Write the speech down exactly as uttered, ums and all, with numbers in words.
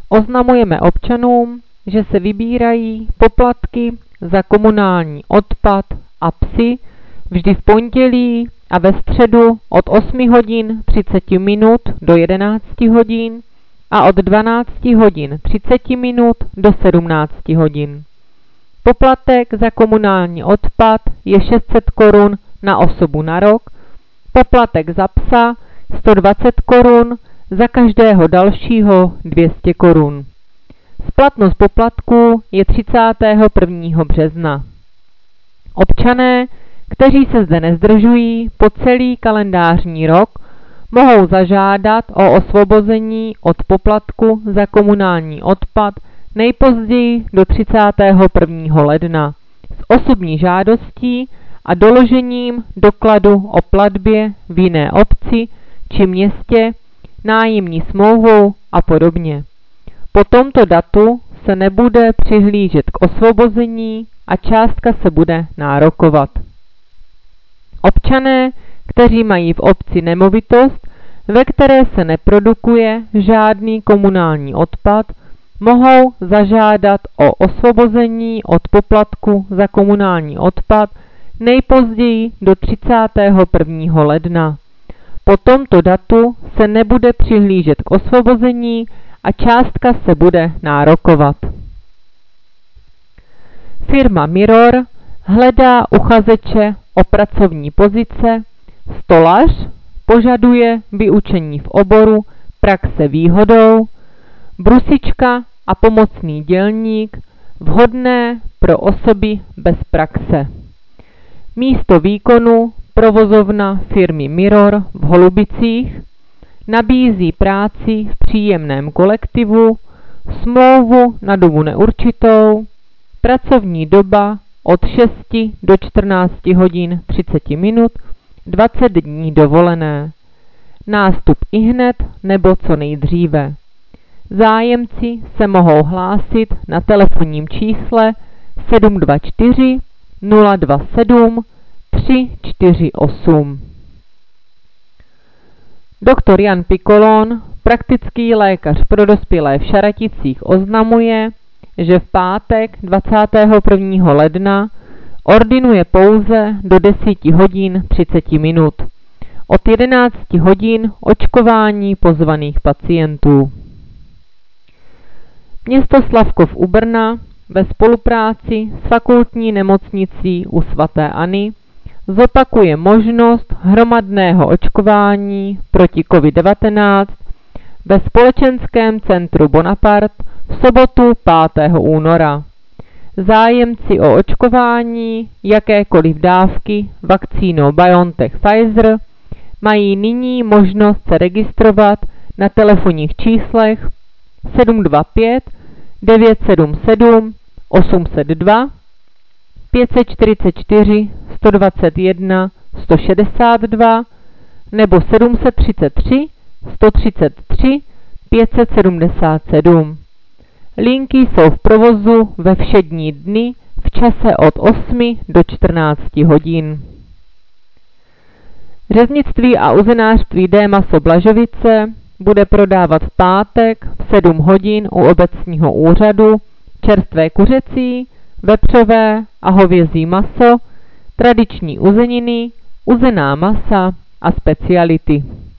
Oznamujeme občanům, že se vybírají poplatky za komunální odpad a psy vždy v pondělí a ve středu od osmi hodin třicet minut do jedenácti hodin a od dvanácti hodin třicet minut do sedmnácti hodin. Poplatek za komunální odpad je šest set korun na osobu na rok, poplatek za psa sto dvacet korun, za každého dalšího dvě stě korun. Splatnost poplatků je třicátého prvního března. Občané, kteří se zde nezdržují po celý kalendářní rok, mohou zažádat o osvobození od poplatku za komunální odpad nejpozději do třicátého prvního ledna s osobní žádostí a doložením dokladu o platbě v jiné obci či městě, nájemní smlouvou a podobně. Po tomto datu se nebude přihlížet k osvobození a částka se bude nárokovat. Občané, kteří mají v obci nemovitost, ve které se neprodukuje žádný komunální odpad, mohou zažádat o osvobození od poplatku za komunální odpad nejpozději do třicátého prvního ledna. Po tomto datu se nebude přihlížet k osvobození a částka se bude nárokovat. Firma Mirror hledá uchazeče o pracovní pozice, stolař, požaduje vyučení v oboru, praxe výhodou, brusička a pomocný dělník, vhodné pro osoby bez praxe. Místo výkonu provozovna firmy Mirror v Holubicích, nabízí práci v příjemném kolektivu, smlouvu na dobu neurčitou, pracovní doba od šesti do čtrnácti hodin třicet minut, dvacet dní dovolené. Nástup ihned nebo co nejdříve. Zájemci se mohou hlásit na telefonním čísle sedm dva čtyři nula dva sedm tři čtyři osm. Doktor Jan Pikolon, praktický lékař pro dospělé v Šaraticích, oznamuje, že v pátek dvacátého prvního ledna ordinuje pouze do deseti hodin třicet minut. Od jedenácti hodin očkování pozvaných pacientů. Město Slavkov u Brna ve spolupráci s fakultní nemocnicí u svaté Anny zopakuje možnost hromadného očkování proti covid devatenáct ve společenském centru Bonaparte v sobotu pátého února. Zájemci o očkování jakékoliv dávky vakcínou BioNTech Pfizer mají nyní možnost se registrovat na telefonních číslech sedm dva pět devět sedm sedm osm nula dva, pět čtyři čtyři sto dvacet jedna sto šedesát dva nebo sedm tři tři sto třicet tři pět set sedmdesát sedm. Linky jsou v provozu ve všední dny v čase od osmi do čtrnácti hodin. Řeznictví a uzenářství Démaso Blažovice bude prodávat v pátek v sedm hodin u obecního úřadu čerstvé kuřecí, vepřové a hovězí maso, tradiční uzeniny, uzená masa a speciality.